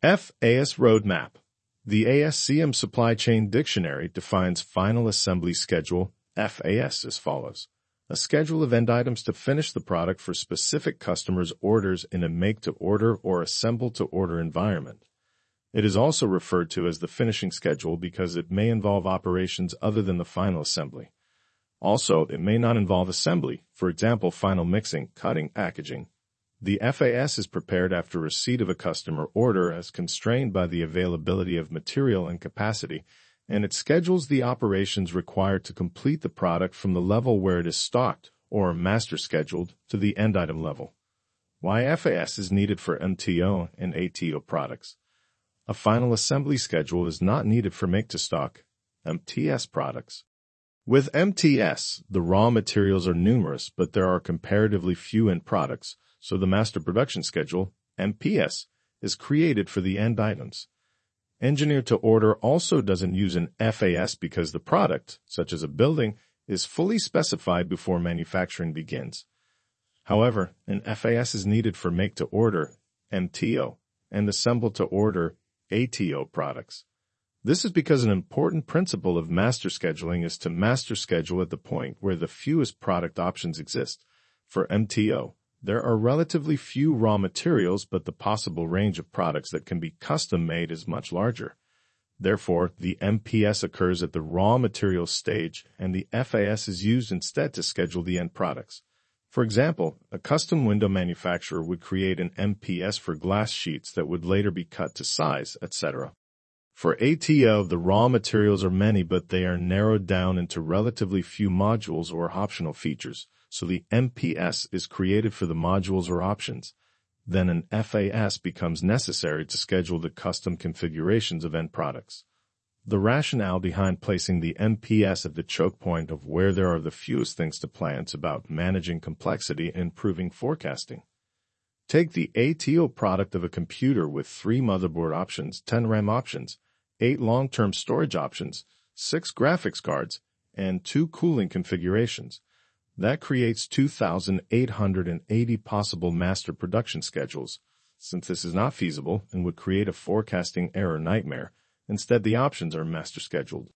FAS Roadmap. The ASCM Supply Chain Dictionary defines Final Assembly Schedule, FAS, as follows: a schedule of end items to finish the product for specific customers' orders in a make-to-order or assemble-to-order environment. It is also referred to as the finishing schedule because it may involve operations other than the final assembly. Also, it may not involve assembly, for example, final mixing, cutting, packaging. The FAS is prepared after receipt of a customer order as constrained by the availability of material and capacity, and it schedules the operations required to complete the product from the level where it is stocked, or master scheduled, to the end item level. Why FAS is needed for MTO and ATO products. A final assembly schedule is not needed for make-to-stock, MTS products. With MTS, the raw materials are numerous, but there are comparatively few end products, so the master production schedule, MPS, is created for the end items. Engineer-to-order also doesn't use an FAS because the product, such as a building, is fully specified before manufacturing begins. However, an FAS is needed for make-to-order, MTO, and assemble-to-order, ATO products. This is because an important principle of master scheduling is to master schedule at the point where the fewest product options exist. For MTO, there are relatively few raw materials, but the possible range of products that can be custom-made is much larger. Therefore, the MPS occurs at the raw materials stage, and the FAS is used instead to schedule the end products. For example, a custom window manufacturer would create an MPS for glass sheets that would later be cut to size, etc. For ATO, the raw materials are many, but they are narrowed down into relatively few modules or optional features, so the MPS is created for the modules or options. Then an FAS becomes necessary to schedule the custom configurations of end products. The rationale behind placing the MPS at the choke point of where there are the fewest things to plan is about managing complexity and improving forecasting. Take the ATO product of a computer with 3 motherboard options, 10 RAM options, 8 long-term storage options, 6 graphics cards, and 2 cooling configurations. That creates 2,880 possible master production schedules. Since this is not feasible and would create a forecasting error nightmare, instead the options are master scheduled.